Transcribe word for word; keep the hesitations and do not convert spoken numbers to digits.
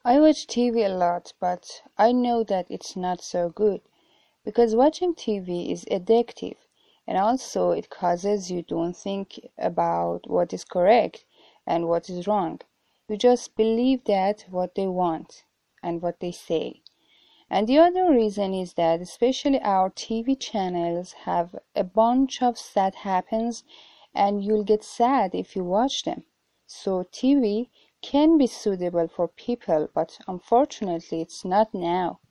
I watch T V a lot, but I know that it's not so good because watching T V is addictive and also it causes you don't think about what is correct and what is wrong. You just believe that what they want and what they say. And the other reason is that especially our T V channels have a bunch of sad happens and you'll get sad if you watch them. So T V can be suitable for people, but unfortunately it's not now.